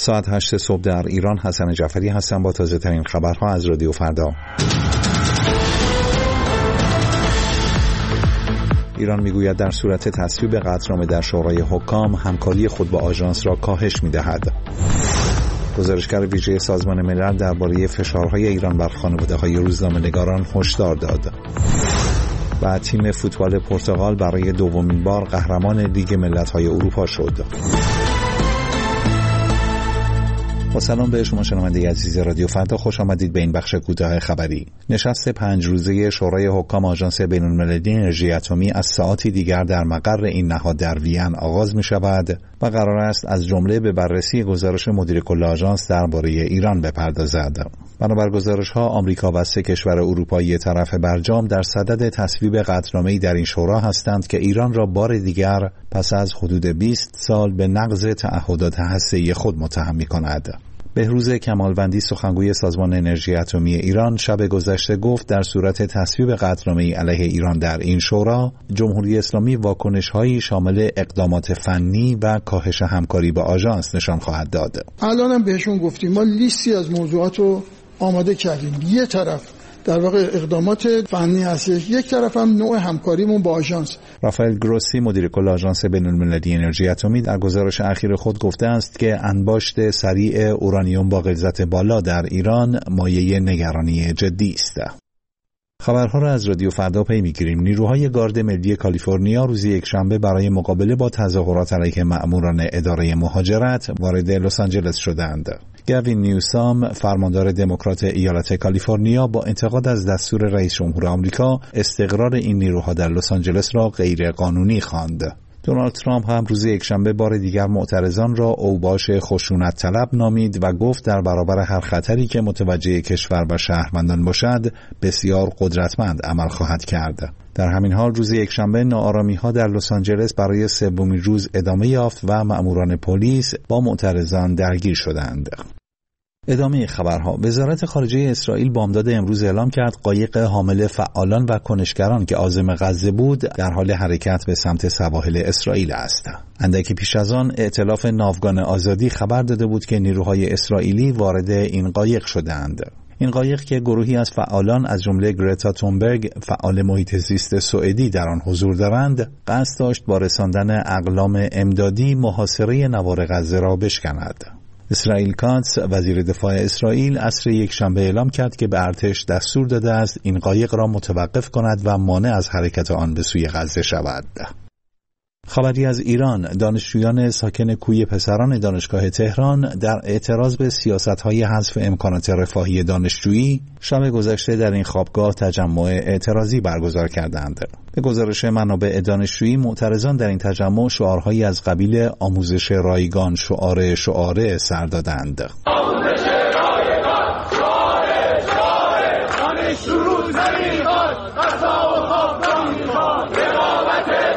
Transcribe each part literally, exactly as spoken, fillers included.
ساعت هشت صبح در ایران. حسن جعفری هستم با تازه ترین خبرها از رادیو فردا. ایران میگوید در صورت تصویب قطعنامه در شورای حکام همکاری خود با آژانس را کاهش میدهد. گزارشگر ویژه سازمان ملل درباره فشارهای ایران بر خانواده‌های روزنامه‌نگاران هشدار داد. و تیم فوتبال پرتغال برای دومین بار قهرمان لیگ ملت‌های اروپا شد. با سلام به شما شنونده عزیز رادیو فردا، خوش آمدید به این بخش کوتاه خبری. نشست پنج روزه شورای حکام آژانس بین‌المللی انرژی اتمی از ساعاتی دیگر در مقر این نهاد در وین آغاز می شود و قرار است از جمله به بررسی گزارش مدیر کل آژانس درباره ایران بپردازد. بنابر گزارش‌ها آمریکا و سه کشور اروپایی طرف برجام در صدد تصویب قطعنامه‌ای در این شورا هستند که ایران را بار دیگر پس از حدود بیست سال به نقض تعهدات هسته‌ای خود متهم می‌کند. بهروز کمالوندی سخنگوی سازمان انرژی اتمی ایران شب گذشته گفت در صورت تصویب قطعنامه‌ای علیه ایران در این شورا، جمهوری اسلامی واکنش‌هایی شامل اقدامات فنی و کاهش همکاری با آژانس نشان خواهد داد. الانم بهشون گفتیم ما لیستی از موضوعات رو آماده کردیم. یه طرف در واقع اقدامات فنی هست، یک طرف هم نوع همکاریمون با آژانس. رافائل گروسی مدیر کل آژانس بین‌المللی انرژی اتمی در گزارش اخیر خود گفته است که انباشت سریع اورانیوم با غلظت بالا در ایران مایه نگرانی جدی است. خبرها را از رادیو فردا پی می‌گیریم. نیروهای گارد ملی کالیفرنیا روز یکشنبه برای مقابله با تظاهرات علیه مأموران اداره مهاجرت وارد لس آنجلس شدند. گوین نیوسام فرماندار دموکرات ایالت کالیفرنیا با انتقاد از دستور رئیس جمهور آمریکا استقرار این نیروها در لس آنجلس را غیر قانونی خواند. دونالد ترامپ هم روز یکشنبه بار دیگر معترضان را اوباش خشونت طلب نامید و گفت در برابر هر خطری که متوجه کشور و شهروندان باشد بسیار قدرتمند عمل خواهد کرد. در همین حال روز یکشنبه ناآرامی‌ها در لس آنجلس برای سومین روز ادامه یافت و مأموران پلیس با معترضان درگیر شدند. ادامه خبرها. وزارت خارجه اسرائیل بامداد امروز اعلام کرد قایق حامل فعالان و کنشگران که عازم غزه بود در حال حرکت به سمت سواحل اسرائیل است. اندکی پیش از آن ائتلاف ناوگان آزادی خبر داده بود که نیروهای اسرائیلی وارد این قایق شدند. این قایق که گروهی از فعالان از جمله گرتا تونبرگ فعال محیط زیست سوئدی در آن حضور دارند، قصد داشت با رساندن اقلام امدادی محاصره نوار غزه را بشکند. اسرائیل کاتس وزیر دفاع اسرائیل عصر یک شنبه اعلام کرد که به ارتش دستور داده است این قایق را متوقف کند و مانع از حرکت آن به سوی غزه شود. خبری از ایران. دانشجویان ساکن کوی پسران دانشگاه تهران در اعتراض به سیاست‌های حذف امکانات رفاهی دانشجویی شب گذشته در این خوابگاه تجمع اعتراضی برگزار کردند. به گزارش منابع دانشجویی معترضان در این تجمع شعارهایی از قبیل آموزش رایگان شعار شعاره سر دادند. آموزش رایگان شعار شعاره دانشجو نمیخواد غذا و خواب نمیخواد رقابت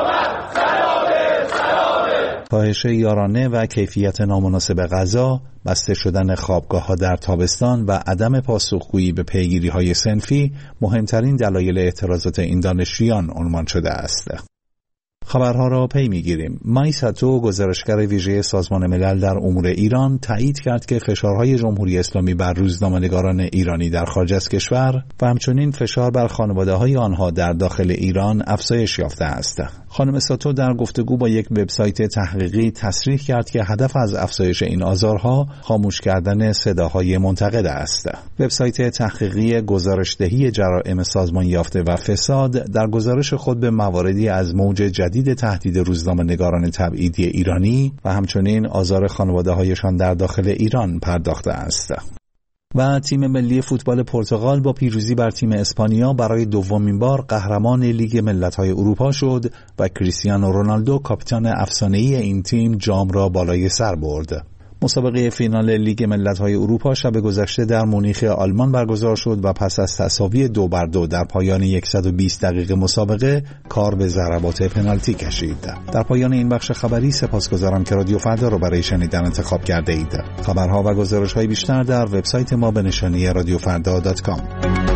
کاهش یارانه و کیفیت نامناسب غذا، بسته شدن خوابگاه‌ها در تابستان و عدم پاسخگویی به پیگیری‌های صنفی مهمترین دلایل اعتراضات این دانشجویان عنوان شده است. خبرها را پی می‌گیریم. مایساتو گزارشگر ویژه سازمان ملل در امور ایران تایید کرد که فشارهای جمهوری اسلامی بر روزنامه‌نگاران ایرانی در خارج از کشور و همچنین فشار بر خانواده‌های آنها در داخل ایران افزایش یافته است. خانم ساتو در گفتگو با یک وبسایت تحقیقی تصریح کرد که هدف از افزایش این آزارها خاموش کردن صداهای منتقد است. وبسایت تحقیقی گزارشدهی جرائم سازمان یافته و فساد در گزارش خود به مواردی از موج جدید تهدید روزنامه‌نگاران تبعیدی ایرانی و همچنین آزار خانواده‌هایشان در داخل ایران پرداخته است. و تیم ملی فوتبال پرتغال با پیروزی بر تیم اسپانیا برای دومین بار قهرمان لیگ ملت‌های اروپا شد و کریستیانو رونالدو کاپیتان افسانه‌ای این تیم جام را بالای سر برد. مسابقه فینال لیگ ملت‌های اروپا شب گذشته در مونیخ آلمان برگزار شد و پس از تساوی دو بر دو در پایان صد و بیست دقیقه مسابقه کار به ضربات پنالتی کشید. در پایان این بخش خبری سپاسگزارم که رادیو فردا را برای شنیدن انتخاب کرده اید. خبرها و گزارش‌های بیشتر در وبسایت ما به نشانی رادیو فردا دات کام.